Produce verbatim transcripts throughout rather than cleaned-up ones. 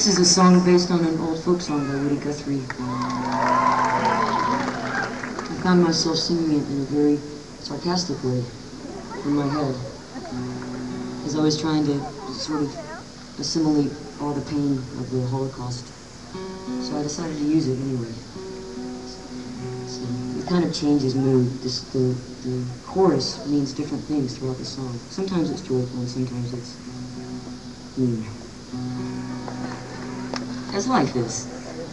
This is a song based on an old folk song by Woody Guthrie. I found myself singing it in a very sarcastic way in my head, as I was trying to sort of assimilate all the pain of the Holocaust. So I decided to use it anyway. So it kind of changes mood. This, the, the chorus means different things throughout the song. Sometimes it's joyful and sometimes it's mean. As life is.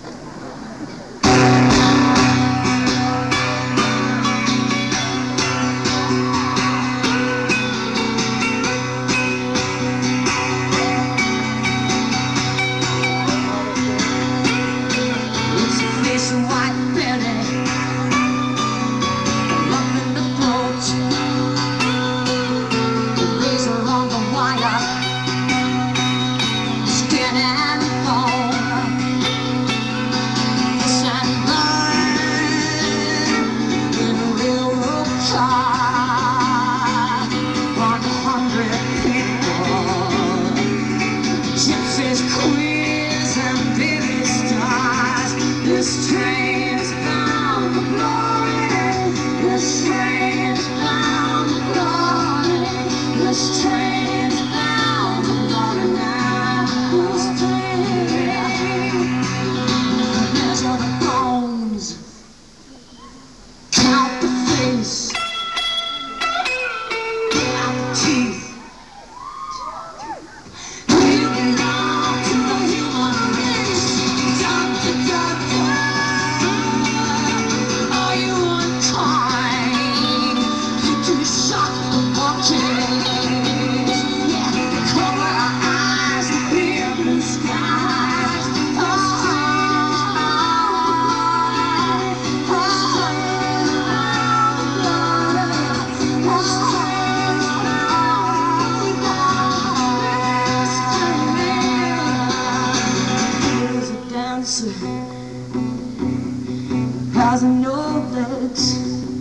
Has no legs.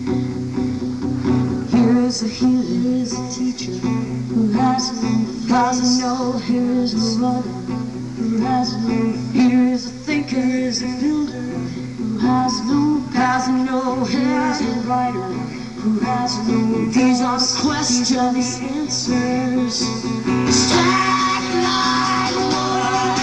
Here is a healer, here is a teacher who has no, has no, here is a runner who has no, here is a thinker, here is a builder who has no, has no, here is a writer who has no. These are the questions, the answers. Stack like wood.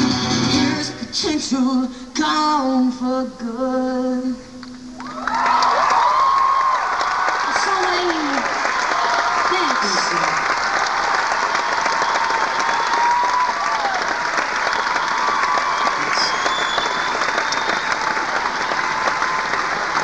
Here's potential gone for good.